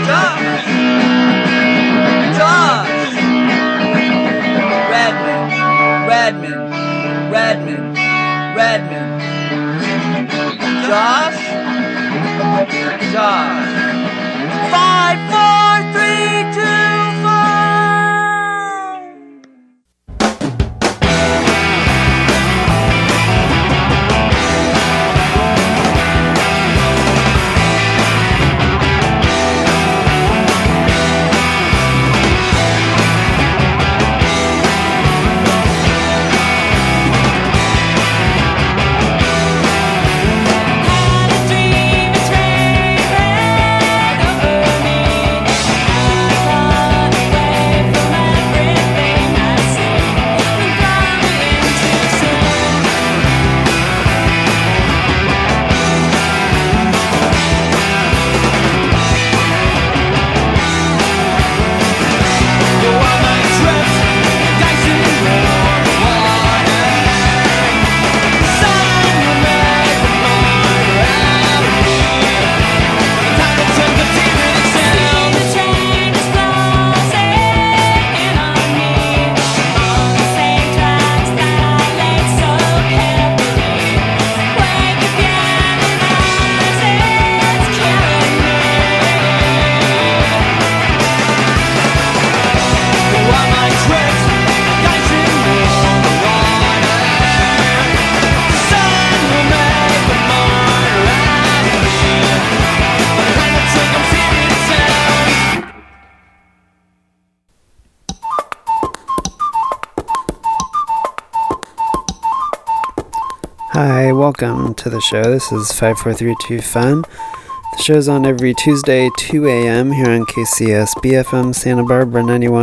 Hi, welcome to the show. This is 5432 Fun. The show's on every Tuesday, 2 a.m. here on KCS BFM Santa Barbara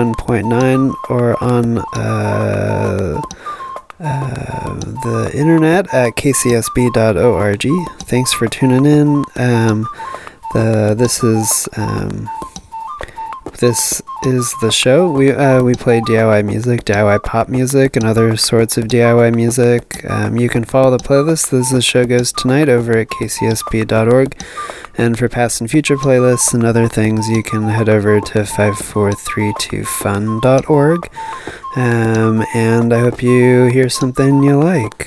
91.9 or on the internet at kcsb.org. Thanks for tuning in. This is the show. We play DIY music, DIY pop music, and other sorts of DIY music. You can follow the playlist as the show goes tonight over at kcsb.org. And for past and future playlists and other things, you can head over to 5432fun.org. And I hope you hear something you like.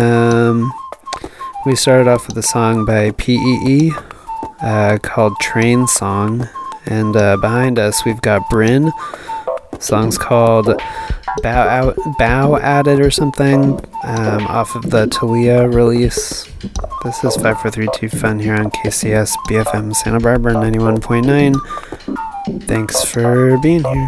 We started off with a song by P.E.E. Called Train Song. And behind us, we've got Bryn. The song's called Bow At It or something, off of the Talia release. This is 5432 Fun here on KCS BFM Santa Barbara 91.9. Thanks for being here.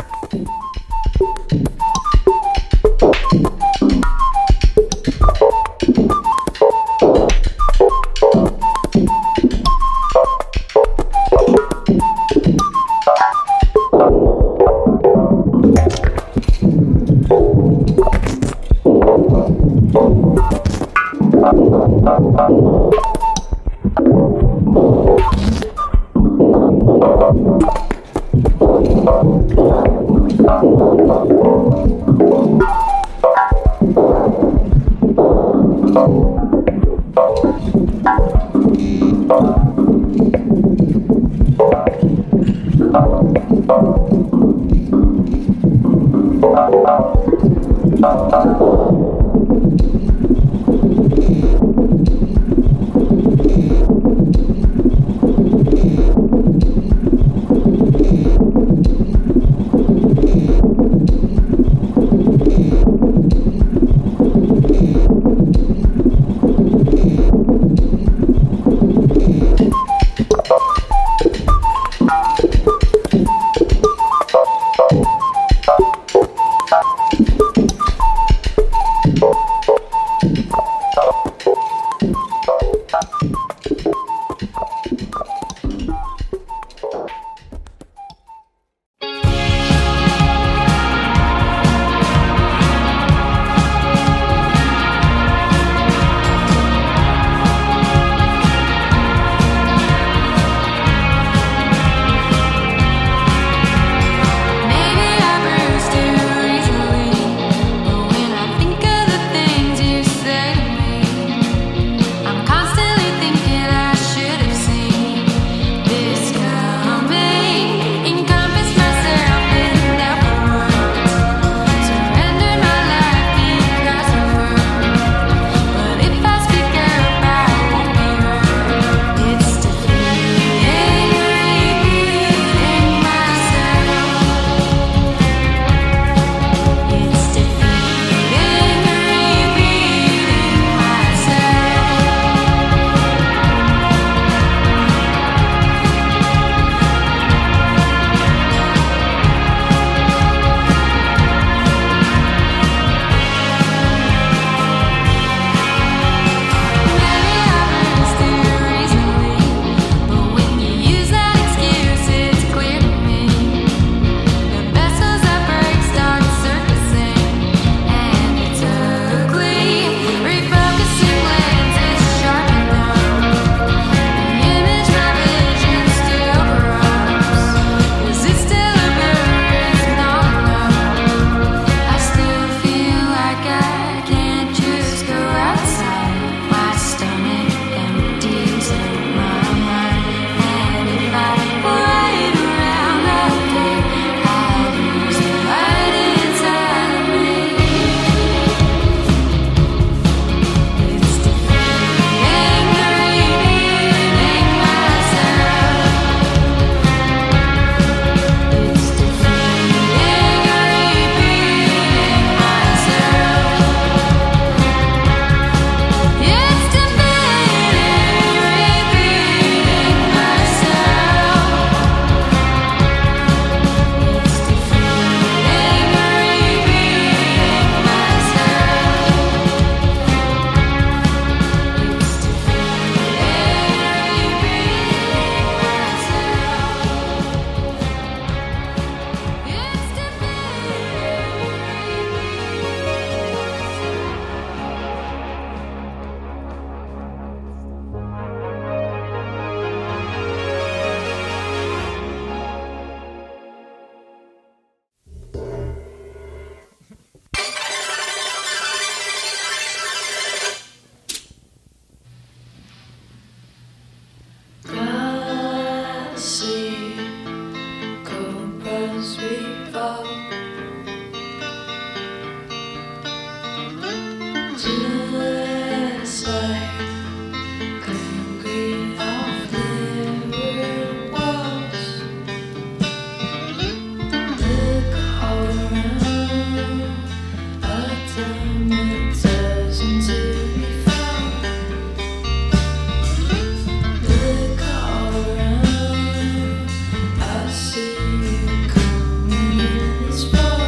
I see you coming in this fall.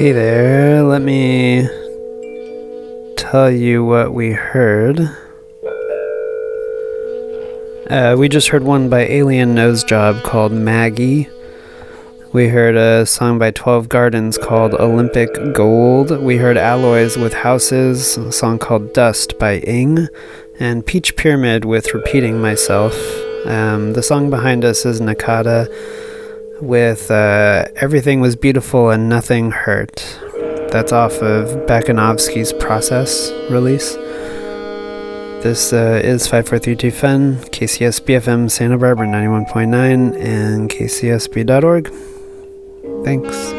Hey there, let me tell you what we heard. We just heard one by Alien Nosejob called Maggie. We heard a song by 12 Gardens called Olympic Gold. We heard Alloys with Houses, a song called Dust by Ing, and Peach Pyramid with Repeating Myself. The song behind us is Nakata with Everything Was Beautiful and Nothing Hurt. That's off of Bakanovsky's Process release. This is 5432 Fen, KCSB FM Santa Barbara 91.9 and kcsb.org. Thanks.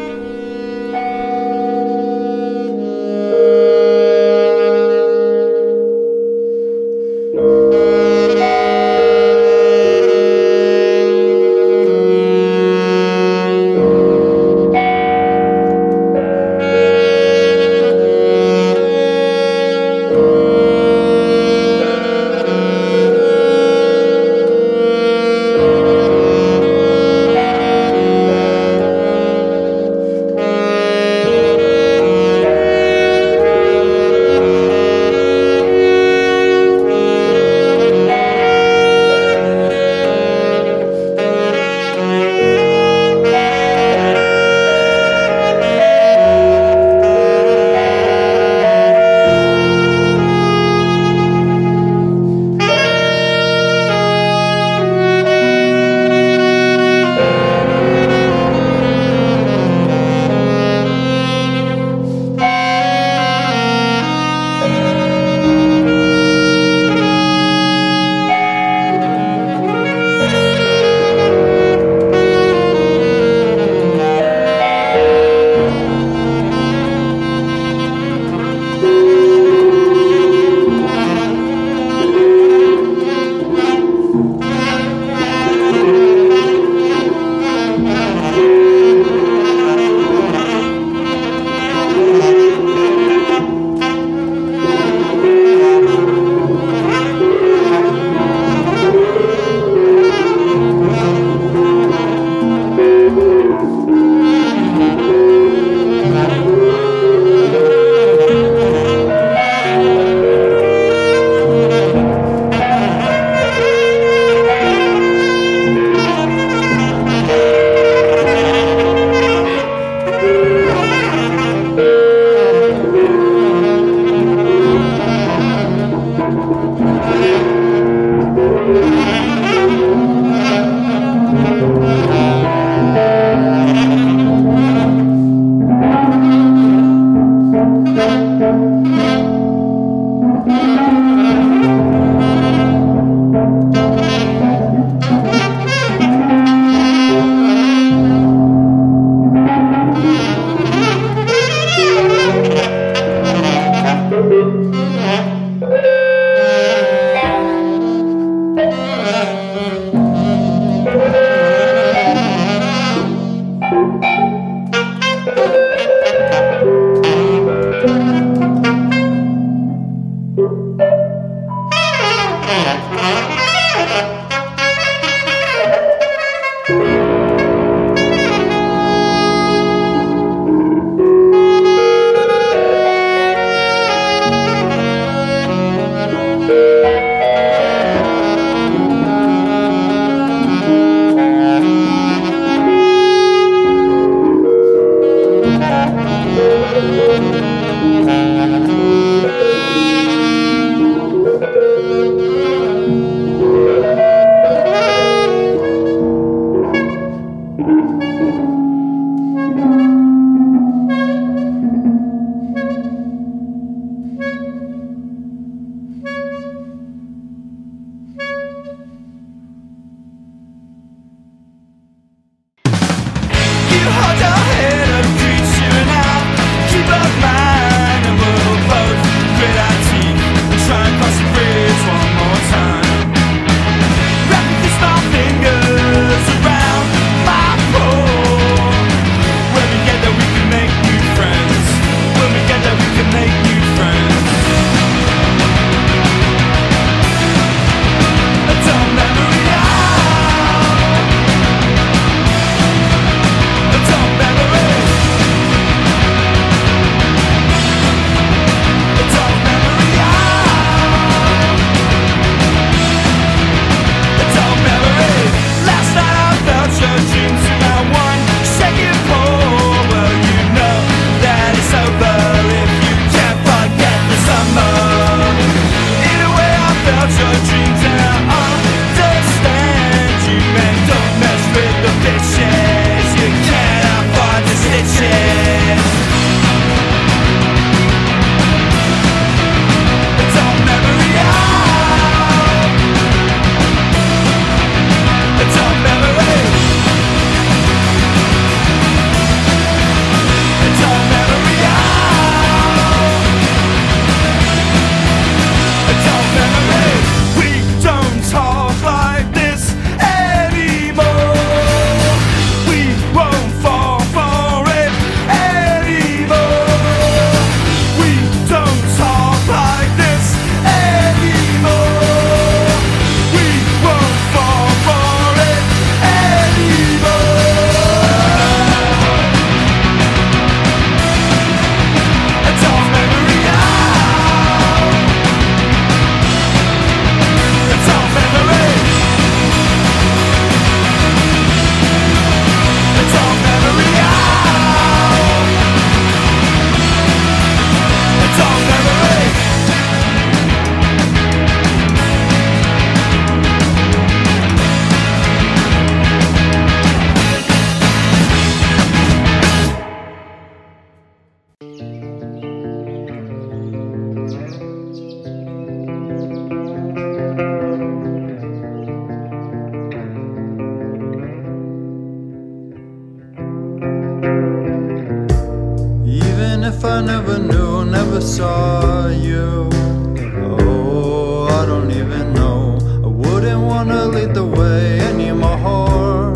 if I never knew, never saw you. Oh, I don't even know. I wouldn't wanna lead the way anymore.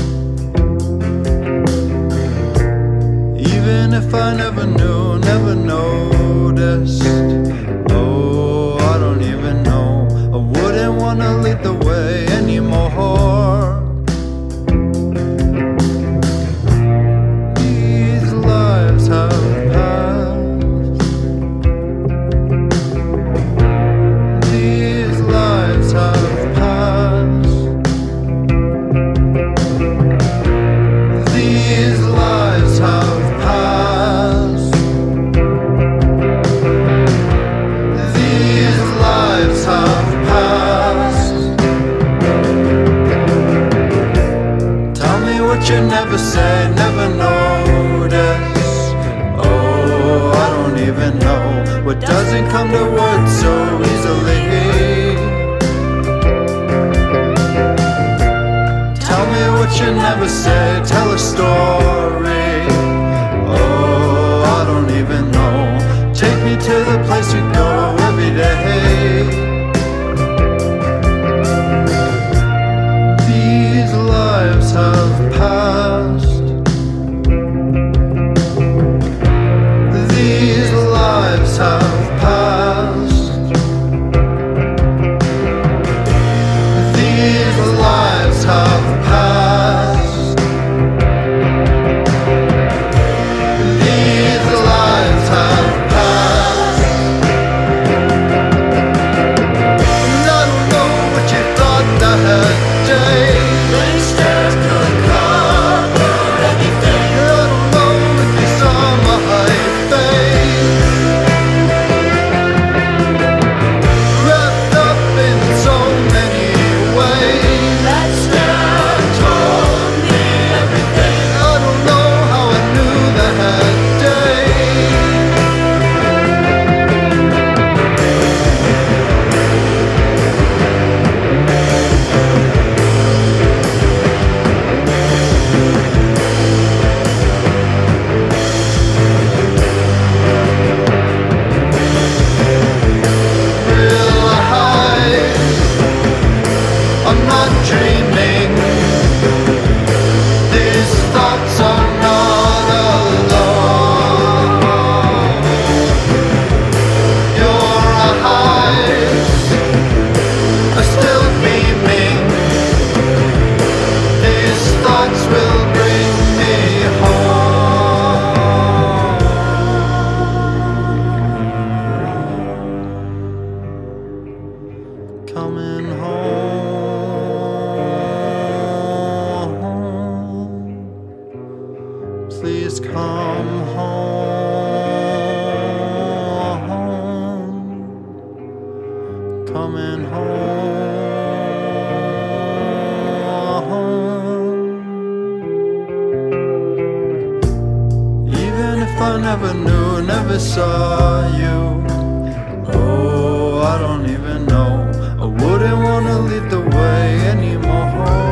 Even if I never knew, never noticed. Oh, I don't even know. I wouldn't wanna lead the way anymore. These lives have passed. These lives have passed. These lives have passed. These lives have passed. Tell me what you never say, never notice. Oh, I don't even know what doesn't come to words so easily. Tell me what you never say, tell a story. Oh, I don't even know. Take me to the place we go every day. These lives have passed. These lives have passed. These lives have passed. These lives have passed. And I don't know what you thought that day. Instead could cover anything. I don't know if you saw my face, wrapped up in so many ways. That stare told me everything. I don't know how I knew that day. Realize I'm not dreaming. These thoughts are not alone. Your eyes are still beaming. These thoughts will bring me home. Coming home. Please come home. Coming home. never saw you. Oh, I don't even know. I wouldn't wanna lead the way anymore.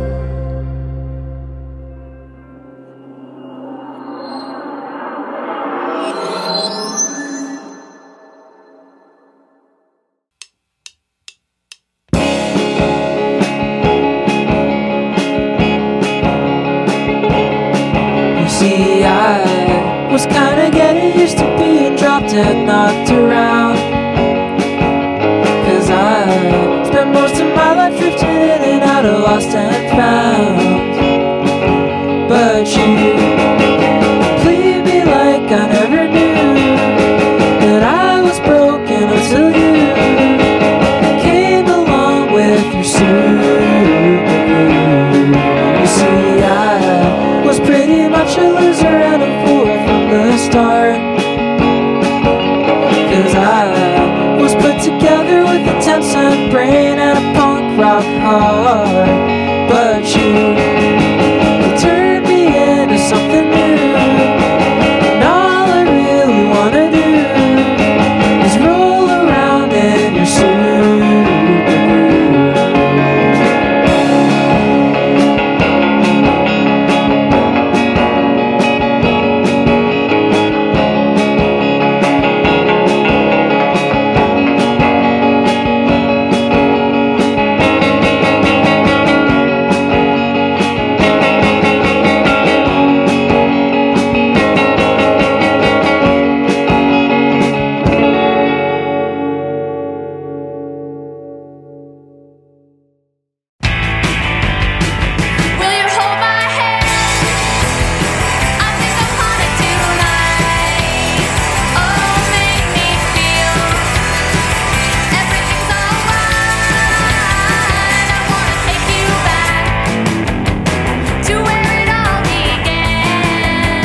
See, I was kinda getting used to being dropped and knocked around, 'cause I spent most of my life drifting in and out of lost and found. But you played me like I never knew that I was broken until you came along with your super glue. You see, I was pretty much a loser and a fool from the start, 'cause I was put together with a 10-cent brain and a punk rock heart. But you turned me into something new, and all I really wanna do is roll around in your super glue. Will you hold my hand? I think I'm haunted tonight. Oh, make me feel everything's alright. I wanna take you back to where it all began.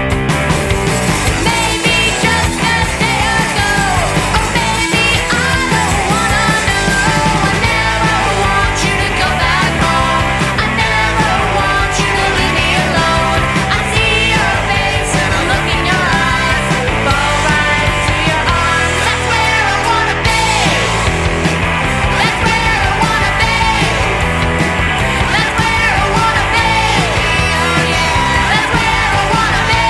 Maybe just a day ago, or maybe I don't wanna know. I never want you to go back home. I never want you to leave me alone. I see your face and I look in your eyes, fall right into your arms. That's where I wanna be. That's where I wanna be. That's where I wanna be. Oh yeah, that's where I wanna be.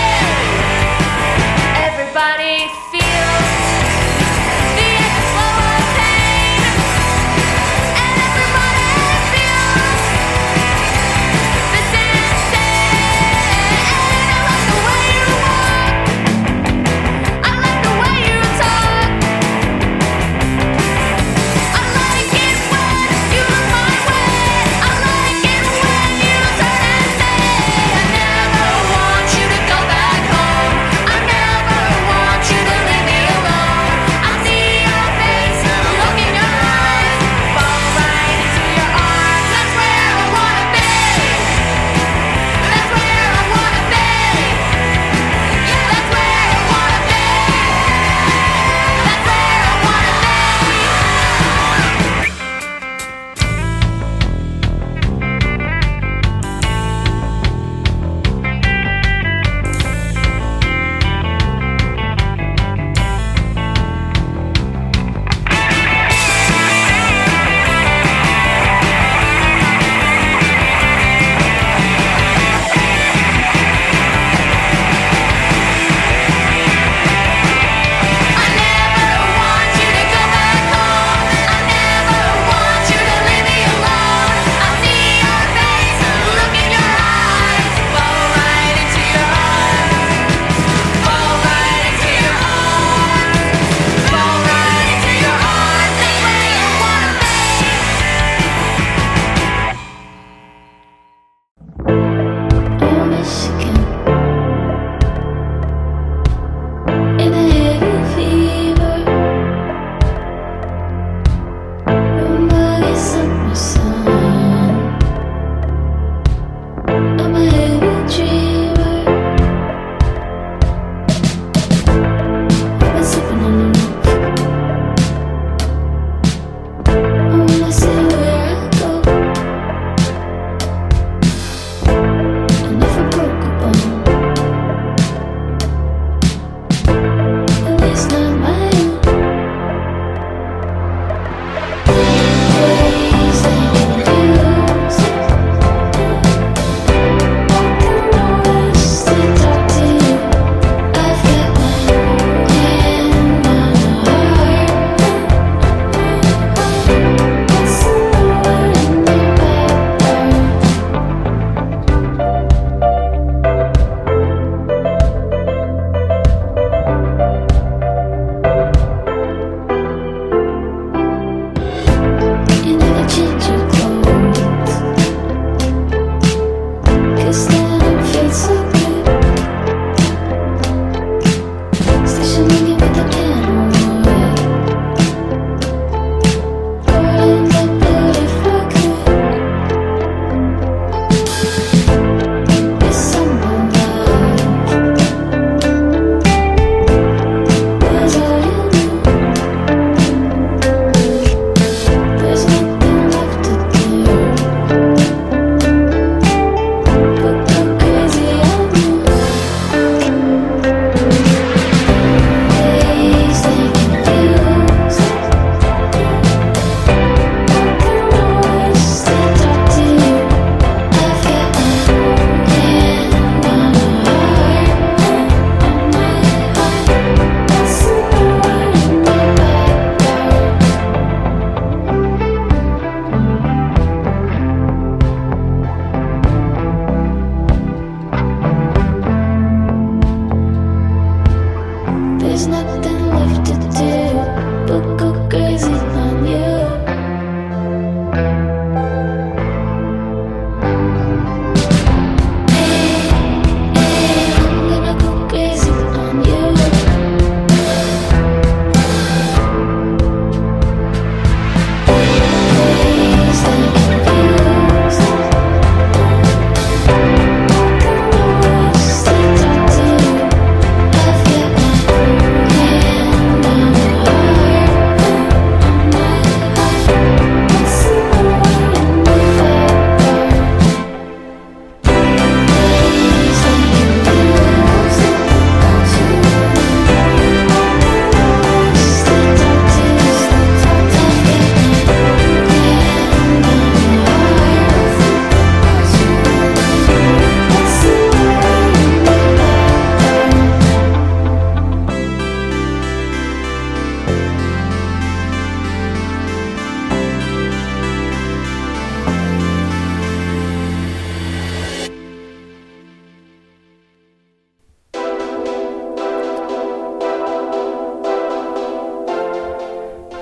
Everybody feels the echo flow of pain, and everybody feels the sensation. I like the way you walk, I like the way you talk, I like it when you look my way, I like it when you turn and say, I never want you to go back home, I never want you to leave me alone. I see your face, look in your eyes, fall right into your arms. That's where I wanna be. That's where I wanna be. Yeah, that's where I wanna be. That's where I wanna I never want you to go back home. I never want you to leave me alone. I see your face, look in your eyes, fall right into your arms, fall right into your arms, fall right into your arms. That's where you wanna be. Oh, Michigan, in a heavy fever, nobody's up my son. I'm a heavy dreamer. I've been sleeping on the roof. I wanna see where I go. I never broke a bone.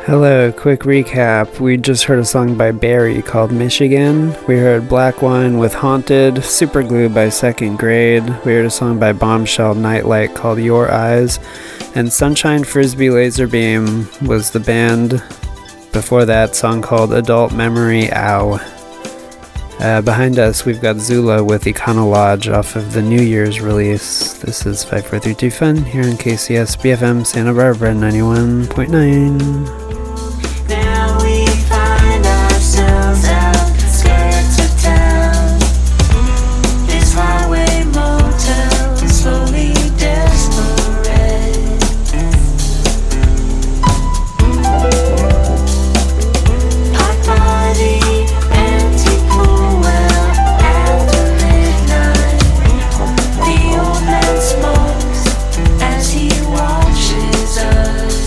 Hello, quick recap. We just heard a song by Barry called Michigan. We heard Black Wine with Haunted, Superglue by Second Grade. We heard a song by Bombshell Nightlight called Your Eyes. And Sunshine Frisbee Laserbeam was the band. Before that, song called Adult Memory Ow. Behind us, we've got Zula with Econolodge off of the New Year's release. This is 543 Fun here in KCS BFM Santa Barbara 91.9. Now we find ourselves outskirts of town. This highway motel slowly desperate. Parked by the empty pool well after midnight. The old man smokes as he watches us.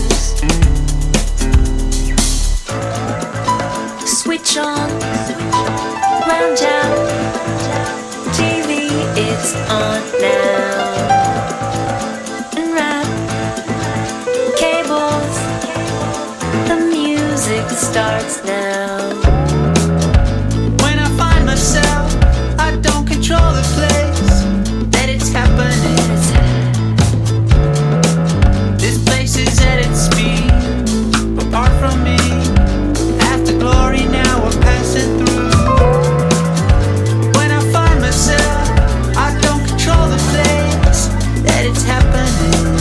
Switch on, round out, TV, it's on now. Unwrap cables, the music starts now. When I find myself, I don't control the place that it's happening. This place is at its speed, apart from me. After glory, now we're passing through. When I find myself, I don't control the place that it's happening.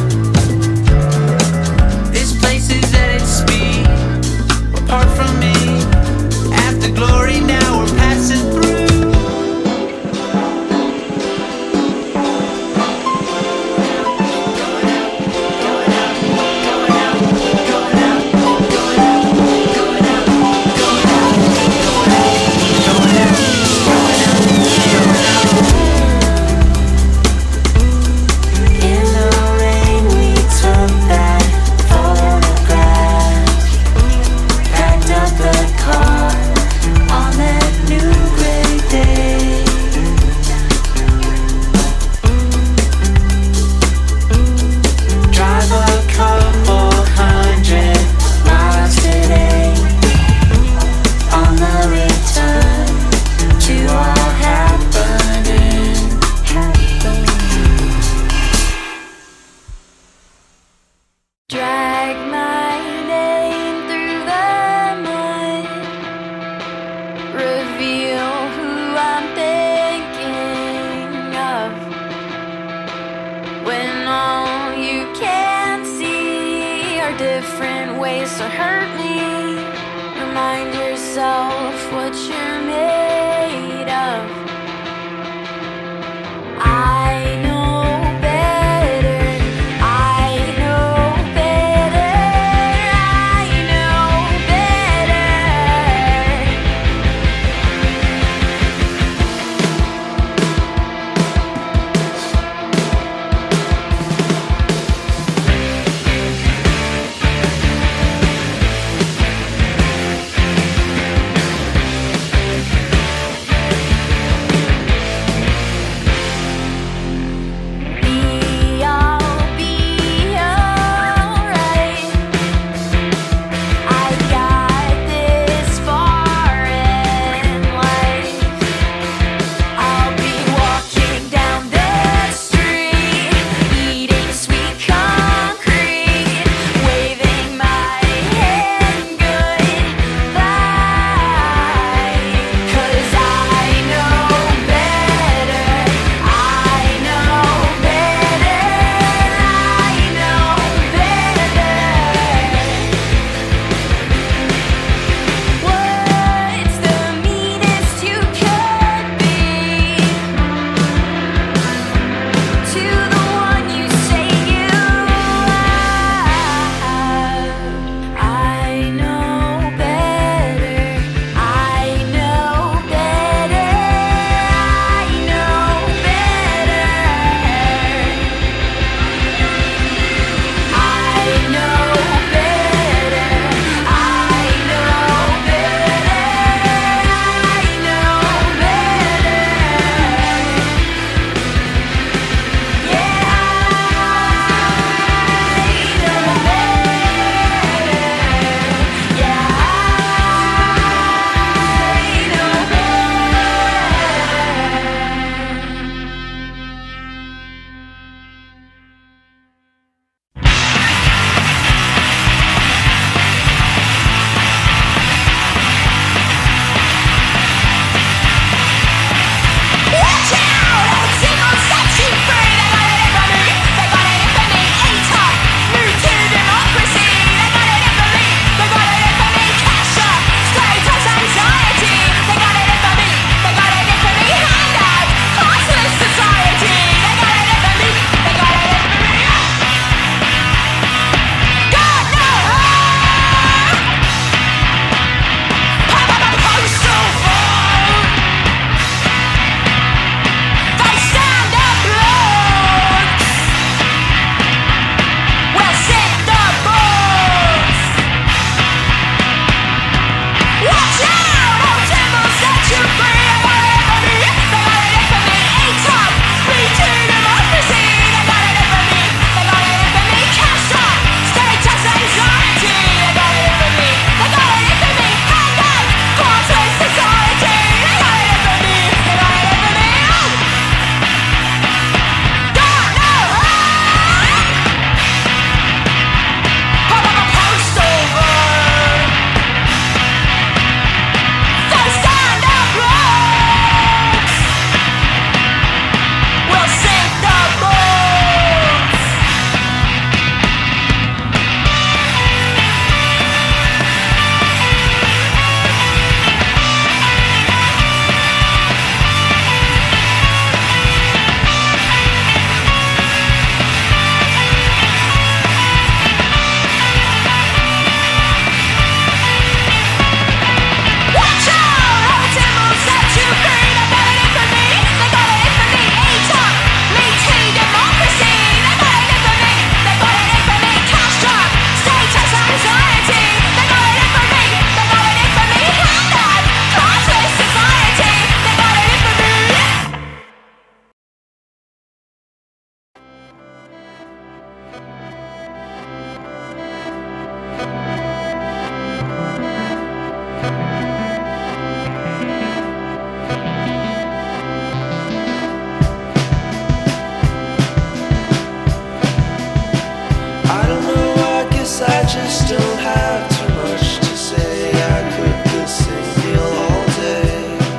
This place is at its speed, apart from me. After glory, now we're passing through. In the rain, we took that photograph. Packed up the car on that new gray day. Drive a couple hundred miles today on the return to our happening. Drag my name through the mud. Reveal who I'm thinking of. When all you can see are different ways to hurt me. Remind yourself what you're made of. I know better. I know better. I know better. just don't have too much to say. I could listen to you all day.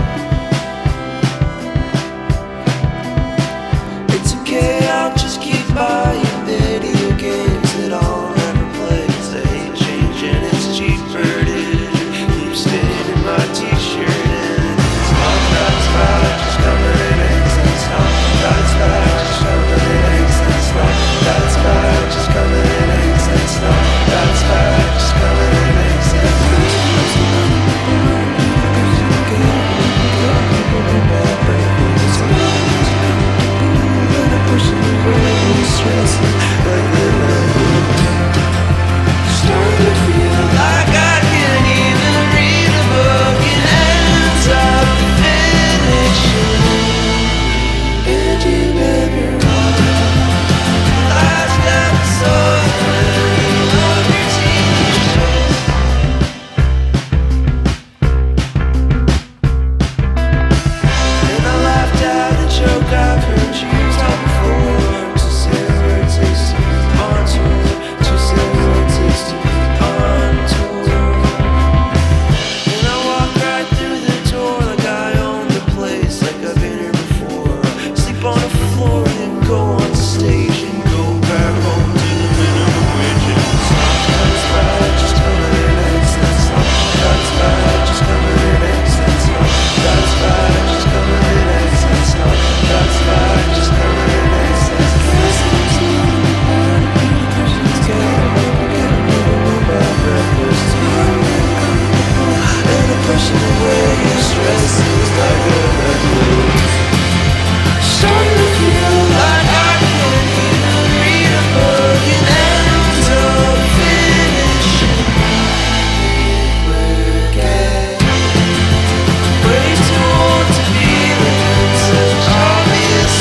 It's okay, I'll just keep buying video games that I'll never play. 'Cause I hate changing, it's cheaper to keep staying in my t-shirt. And it's not that it's bad, just coming in eggs. And it's not that it's bad, just coming in eggs. And it's not that it's bad, just coming in eggs. And it's not that it's bad, just coming in eggs. And it's starting to feel like I can't even read a book and ends up finishing. And you never are. Last episode of your TV show. And I laughed at a joke I've heard you tell before. To say what takes to be on tour. To say what takes to be on tour. And I walk right through the door like I own the place, like I've been here before. Sleep on the floor and then go on stage and go back home to the minimum wage. And it's not that it's bad, just coming in eggs. That's not that it's bad, just coming in eggs. That's not that it's bad, just coming in eggs. That's not that it's bad, just coming in eggs. That's and the pushing away your stress is like a recluse. Starting to feel like I can't even read a book and ends up finishing again. Way too old to be living such obvious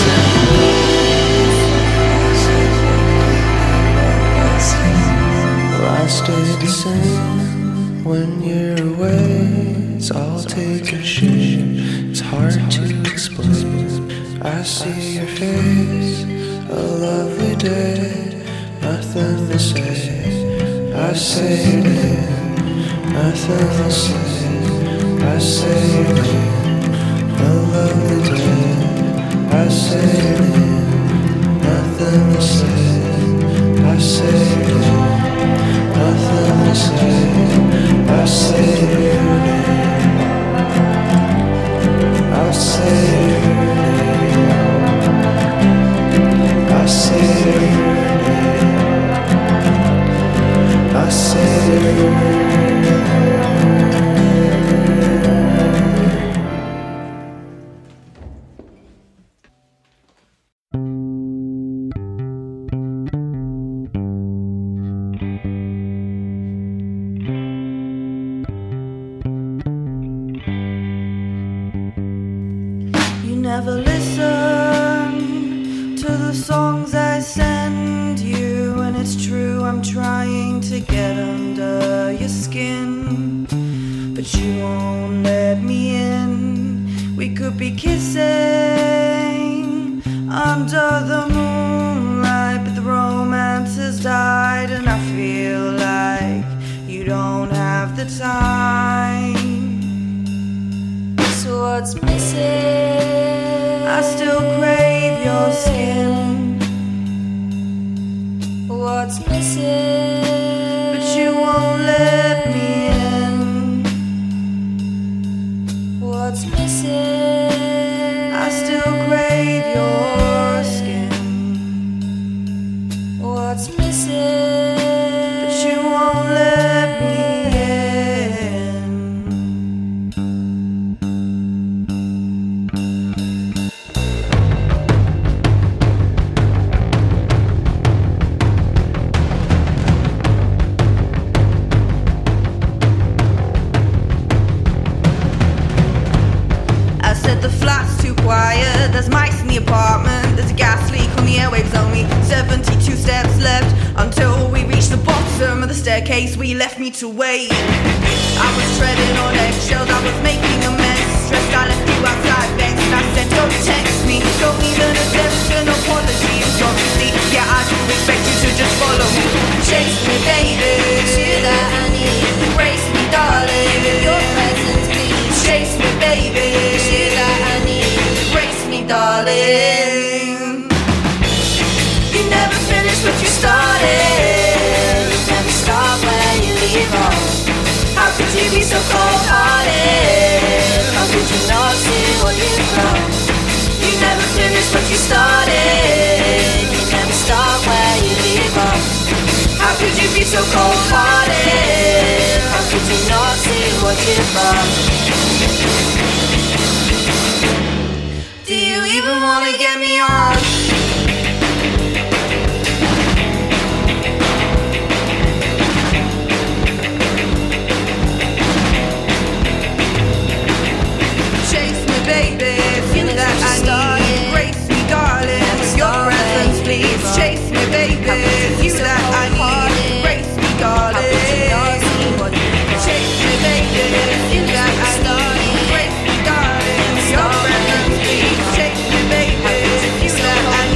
Well, I stay the same when you're away. It's all taking shape. It's hard to explain. I see your face, a lovely day, nothing to say. I say your name, nothing to say. I say your name, a lovely day. I say your name, nothing to say. I say your name, nothing to say. I say your name, I say your name. I say your name. I say your name. You never listen to the songs I send you, and it's true I'm trying to get under your skin, but you won't let me in. We could be kissing under the moonlight, but the romance has died, and I feel like you don't have the time. So what's missing? I still crave your skin. What's missing? But you won't let me in. What's missing? I still crave your skin. What's missing? But you won't let me in. There's mice in the apartment. There's a gas leak on the airwaves. Only 72 steps left until we reach the bottom of the staircase where you left me to wait. I was treading on eggshells. I was making a mess. Stressed, I left you outside vexed, and I said, don't text me. Don't need an attempt, an apology. Obviously, yeah, I do expect you to just follow me. Chase me, baby. be so cold-hearted? How could you not see what you've done? Do you even wanna get me on? Chase me, baby, feel that I need. Embrace me, darling, with your presence, please. Chase me, baby, feel that I need. Embrace me, darling. Chase me, baby, feel that I need. Embrace me, darling, with your presence, please. Chase me, baby, feel that I need.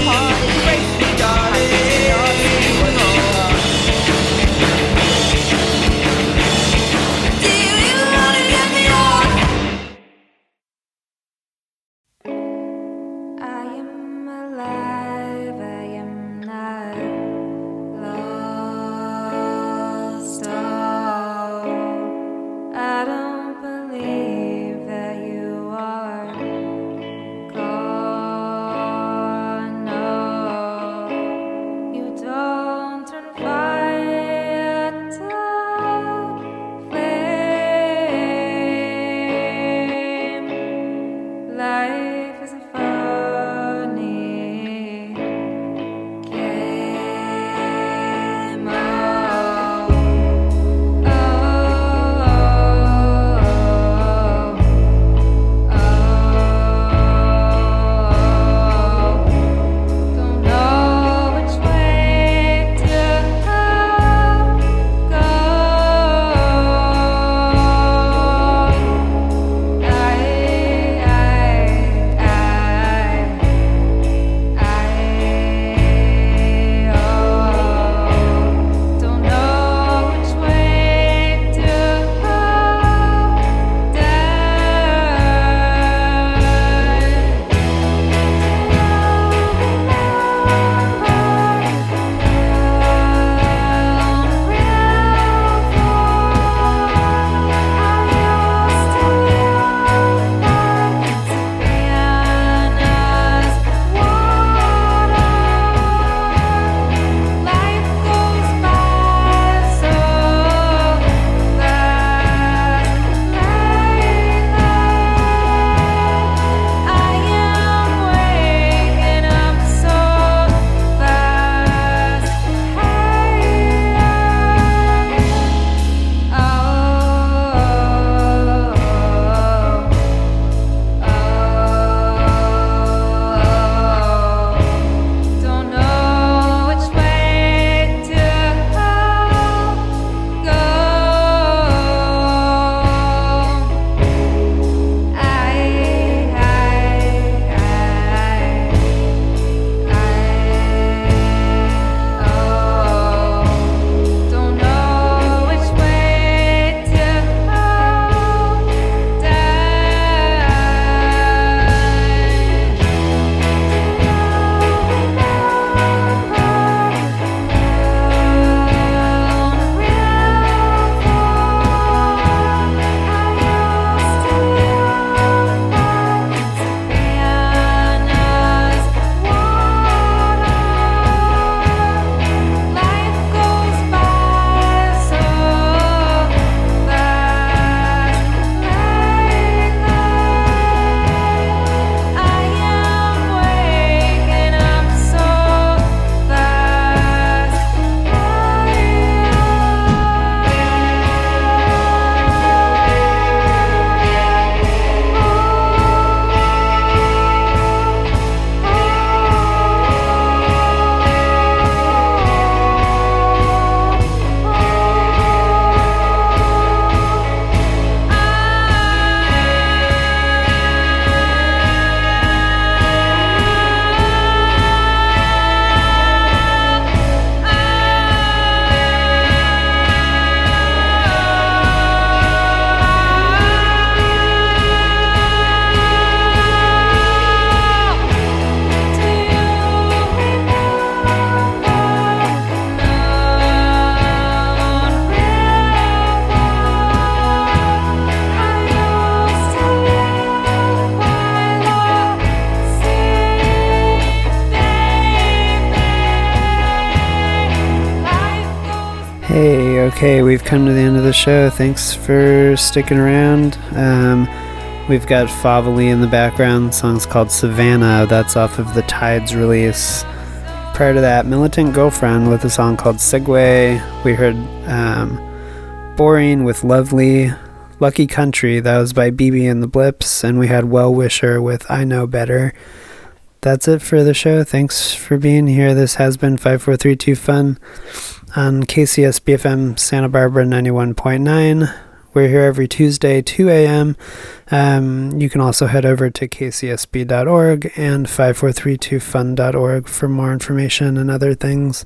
Okay, we've come to the end of the show. Thanks for sticking around. We've got Favali in the background. The song's called Savannah. That's off of the Tides release. Prior to that, Militant Girlfriend with a song called Segway. We heard Boring with Lovely. Lucky Country, that was by BB and the Blips. And we had Well Wisher with I Know Better. That's it for the show. Thanks for being here. This has been 5432 Fun on KCS BFM Santa Barbara 91.9. We're here every Tuesday, 2 a.m. You can also head over to kcsb.org and 5432fun.org for more information and other things.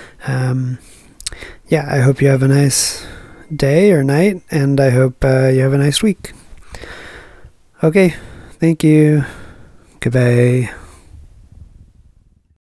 I hope you have a nice day or night, and I hope you have a nice week. Okay, thank you. Goodbye.